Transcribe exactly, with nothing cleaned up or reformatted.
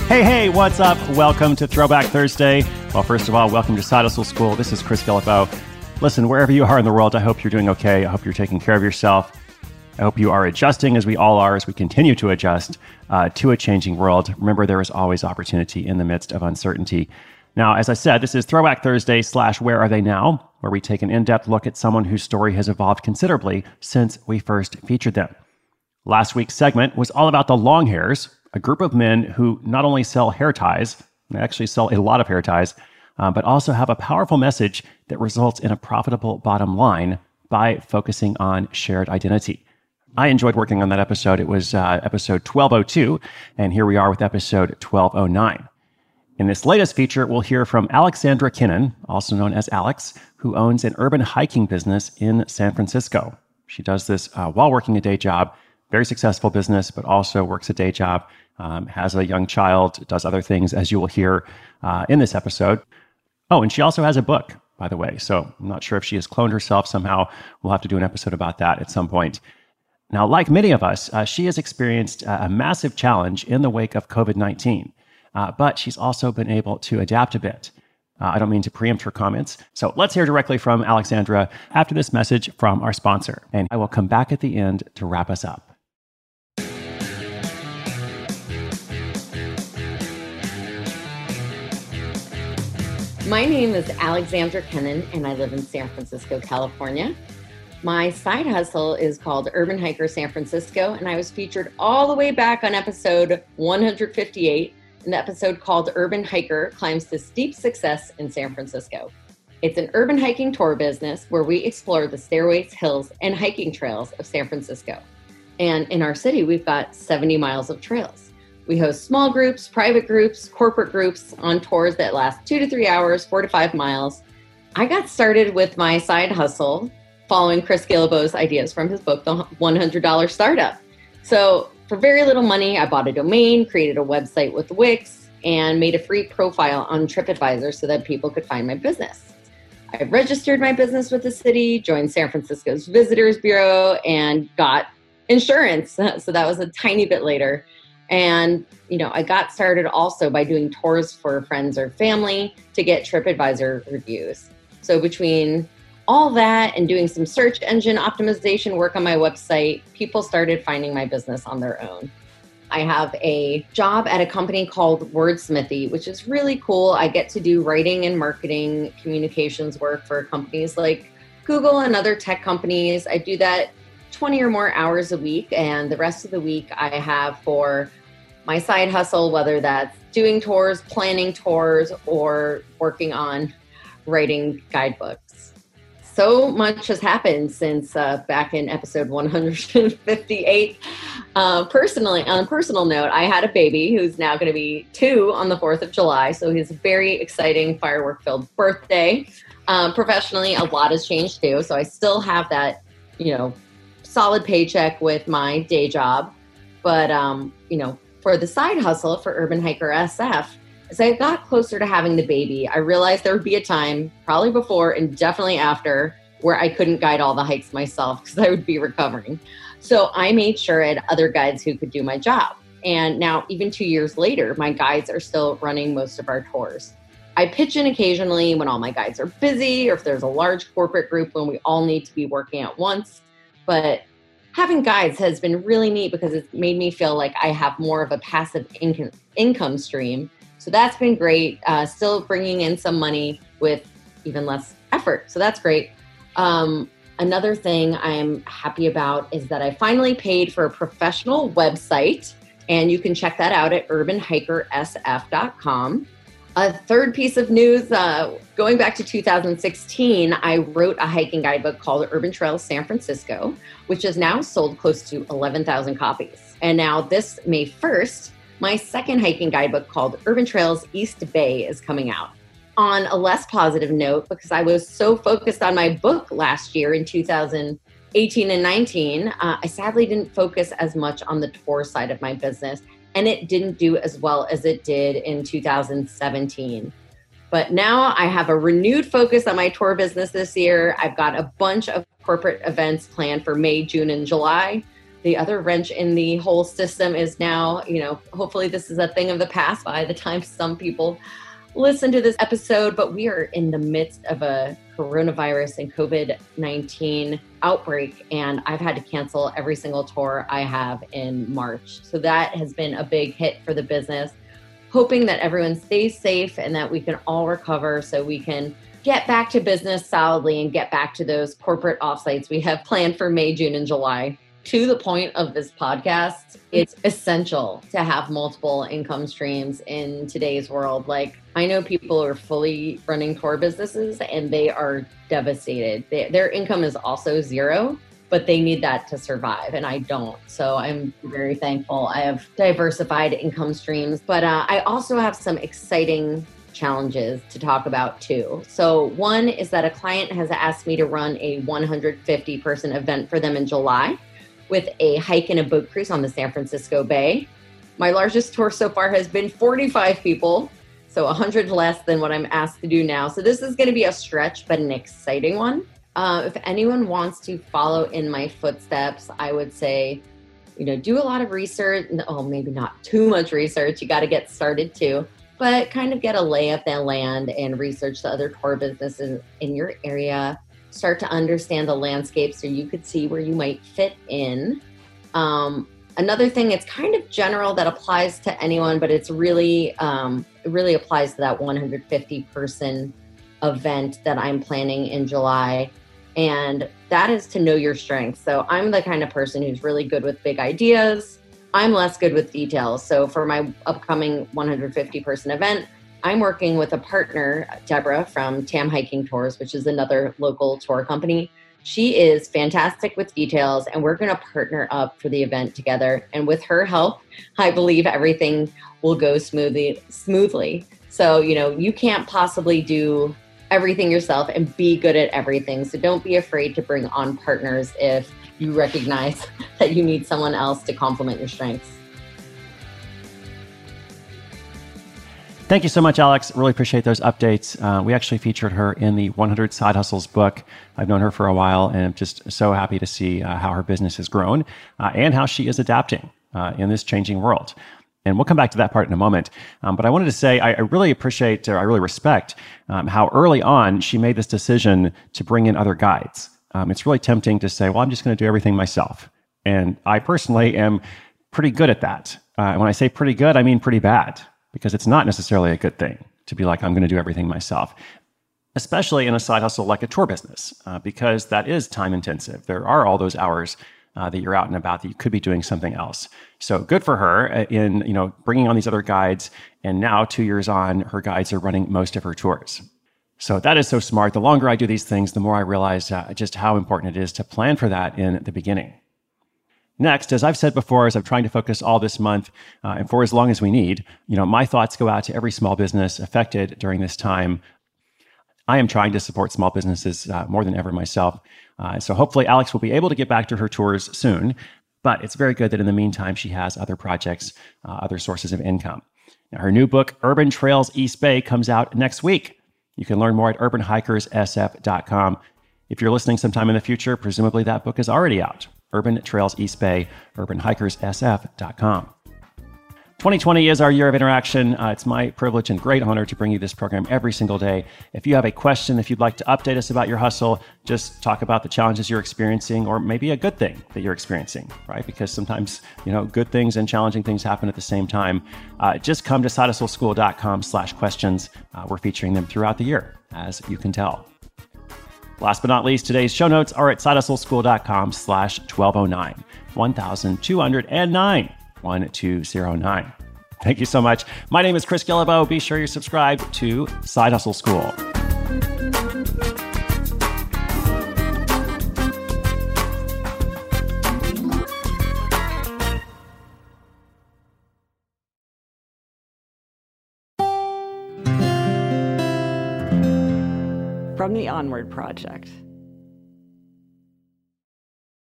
Hey, hey, what's up? Welcome to Throwback Thursday. Well, first of all, welcome to Side Hustle School. This is Chris Guillebeau. Listen, wherever you are in the world, I hope you're doing okay. I hope you're taking care of yourself. I hope you are adjusting, as we all are, as we continue to adjust uh, to a changing world. Remember, there is always opportunity in the midst of uncertainty. Now, as I said, this is Throwback Thursday slash Where Are They Now?, where we take an in-depth look at someone whose story has evolved considerably since we first featured them. Last week's segment was all about the long hairs, a group of men who not only sell hair ties, they actually sell a lot of hair ties, uh, but also have a powerful message that results in a profitable bottom line by focusing on shared identity. I enjoyed working on that episode. It was uh, episode twelve oh two, and here we are with episode twelve oh nine. In this latest feature, we'll hear from Alexandra Kinnan, also known as Alex, who owns an urban hiking business in San Francisco. She does this uh, while working a day job, very successful business, but also works a day job, um, has a young child, does other things, as you will hear uh, in this episode. Oh, and she also has a book, by the way, so I'm not sure if she has cloned herself somehow. We'll have to do an episode about that at some point. Now, like many of us, uh, she has experienced a massive challenge in the wake of covid nineteen, uh, but she's also been able to adapt a bit. Uh, I don't mean to preempt her comments, so let's hear directly from Alexandra after this message from our sponsor, and I will come back at the end to wrap us up. My name is Alexandra Kinnan, and I live in San Francisco, California. My side hustle is called Urban Hiker San Francisco, and I was featured all the way back on episode one hundred fifty-eight, an episode called Urban Hiker Climbs to Steep Success in San Francisco. It's an urban hiking tour business where we explore the stairways, hills, and hiking trails of San Francisco. And in our city, we've got seventy miles of trails. We host small groups, private groups, corporate groups on tours that last two to three hours, four to five miles. I got started with my side hustle following Chris Guillebeau's ideas from his book, The one hundred dollar Startup. So for very little money, I bought a domain, created a website with Wix, and made a free profile on TripAdvisor so that people could find my business. I registered my business with the city, joined San Francisco's Visitors Bureau, and got insurance. So that was a tiny bit later. And, you know, I got started also by doing tours for friends or family to get TripAdvisor reviews. So between all that and doing some search engine optimization work on my website, people started finding my business on their own. I have a job at a company called Wordsmithy, which is really cool. I get to do writing and marketing communications work for companies like Google and other tech companies. I do that twenty or more hours a week, and the rest of the week I have for my side hustle, whether that's doing tours, planning tours, or working on writing guidebooks. So much has happened since uh, back in episode one hundred fifty-eight. Uh, personally, on a personal note, I had a baby who's now going to be two on the fourth of July, so his very exciting firework-filled birthday. Um, professionally, a lot has changed too, so I still have that, you know, solid paycheck with my day job. But, um, you know, for the side hustle for Urban Hiker S F, as I got closer to having the baby, I realized there would be a time, probably before and definitely after, where I couldn't guide all the hikes myself because I would be recovering. So I made sure I had other guides who could do my job. And now, even two years later, my guides are still running most of our tours. I pitch in occasionally when all my guides are busy or if there's a large corporate group when we all need to be working at once. But having guides has been really neat because it's made me feel like I have more of a passive income income stream. So that's been great. Uh, still bringing in some money with even less effort. So that's great. Um, another thing I'm happy about is that I finally paid for a professional website, and you can check that out at urban hiker s f dot com. A third piece of news, uh, going back to two thousand sixteen, I wrote a hiking guidebook called Urban Trails San Francisco, which has now sold close to eleven thousand copies. And now this May first, my second hiking guidebook called Urban Trails East Bay is coming out. On a less positive note, because I was so focused on my book last year in two thousand eighteen and nineteen, uh, I sadly didn't focus as much on the tour side of my business. And it didn't do as well as it did in two thousand seventeen. But now I have a renewed focus on my tour business this year. I've got a bunch of corporate events planned for May, June, and July. the other wrench in the whole system is now, you know, hopefully this is a thing of the past by the time some people listen to this episode, but we are in the midst of a coronavirus and COVID nineteen outbreak, and I've had to cancel every single tour I have in March. So that has been a big hit for the business. Hoping that everyone stays safe and that we can all recover so we can get back to business solidly and get back to those corporate offsites we have planned for May, June, and July. To the point of this podcast, it's essential to have multiple income streams in today's world. Like, I know people who are fully running tour businesses and they are devastated. They, their income is also zero, but they need that to survive, and I don't. So I'm very thankful I have diversified income streams, but uh, I also have some exciting challenges to talk about too. So one is that a client has asked me to run a one hundred fifty person event for them in July with a hike and a boat cruise on the San Francisco Bay. My largest tour so far has been forty-five people, so one hundred less than what I'm asked to do now. So this is going to be a stretch, but an exciting one. Uh, if anyone wants to follow in my footsteps, I would say, you know, do a lot of research. Oh, maybe not too much research. You got to get started too, but kind of get a lay of the land and research the other tour businesses in your area. Start to understand the landscape so you could see where you might fit in. Um, another thing, it's kind of general that applies to anyone, but it's really, um, it really applies to that one hundred fifty person event that I'm planning in July. And that is to know your strengths. So I'm the kind of person who's really good with big ideas. I'm less good with details. So for my upcoming one hundred fifty person event, I'm working with a partner, Deborah from Tam Hiking Tours, which is another local tour company. She is fantastic with details, and we're going to partner up for the event together. And with her help, I believe everything will go smoothly. smoothly. So, you know, you can't possibly do everything yourself and be good at everything. So don't be afraid to bring on partners if you recognize that you need someone else to complement your strengths. Thank you so much, Alex. Really appreciate those updates. Uh, we actually featured her in the one hundred Side Hustles book. I've known her for a while, and I'm just so happy to see uh, how her business has grown uh, and how she is adapting uh, in this changing world. And we'll come back to that part in a moment. Um, but I wanted to say I, I really appreciate, or I really respect um, how early on she made this decision to bring in other guides. Um, it's really tempting to say, well, I'm just going to do everything myself. And I personally am pretty good at that. Uh, when I say pretty good, I mean pretty bad, because it's not necessarily a good thing to be like, I'm going to do everything myself, especially in a side hustle like a tour business, uh, because that is time intensive. There are all those hours uh, that you're out and about that you could be doing something else. So good for her in, you know, bringing on these other guides. And now two years on, her guides are running most of her tours. So that is so smart. The longer I do these things, the more I realize uh, just how important it is to plan for that in the beginning. Next, as I've said before, as I'm trying to focus all this month uh, and for as long as we need, you know, my thoughts go out to every small business affected during this time. I am trying to support small businesses uh, more than ever myself. Uh, so hopefully Alex will be able to get back to her tours soon, but it's very good that in the meantime, she has other projects, uh, other sources of income. Now, her new book, Urban Trails East Bay, comes out next week. You can learn more at urban hikers s f dot com. If you're listening sometime in the future, presumably that book is already out. Urban Trails East Bay, urban hikers s f dot com. twenty twenty is our year of interaction. Uh, it's my privilege and great honor to bring you this program every single day. If you have a question, if you'd like to update us about your hustle, just talk about the challenges you're experiencing, or maybe a good thing that you're experiencing, right? Because sometimes, you know, good things and challenging things happen at the same time. Uh, just come to side hustle school dot com slash questions. Uh, we're featuring them throughout the year, as you can tell. Last but not least, today's show notes are at side hustle school dot com slash twelve oh nine, one thousand two hundred nine, one two zero nine. Thank you so much. My name is Chris Guillebeau. Be sure you subscribe to Side Hustle School. From the Onward Project.